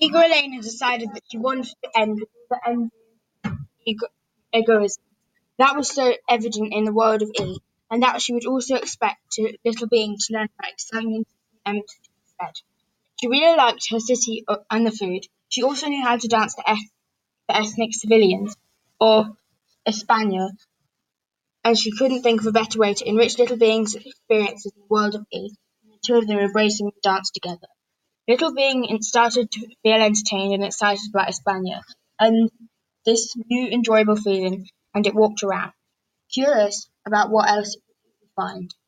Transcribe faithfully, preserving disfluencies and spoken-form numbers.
Eager Elena decided that she wanted to end the envy ego- egoism that was so evident in the world of E, and that she would also expect to little being to learn about exciting empty instead. She really liked her city uh, and the food. She also knew how to dance the, eth- the ethnic civilians, or España, and she couldn't think of a better way to enrich little beings' experiences in the world of E than the two of them embracing the dance together. Little Being started to feel entertained and excited about España and this new enjoyable feeling, and it walked around, curious about what else it would find.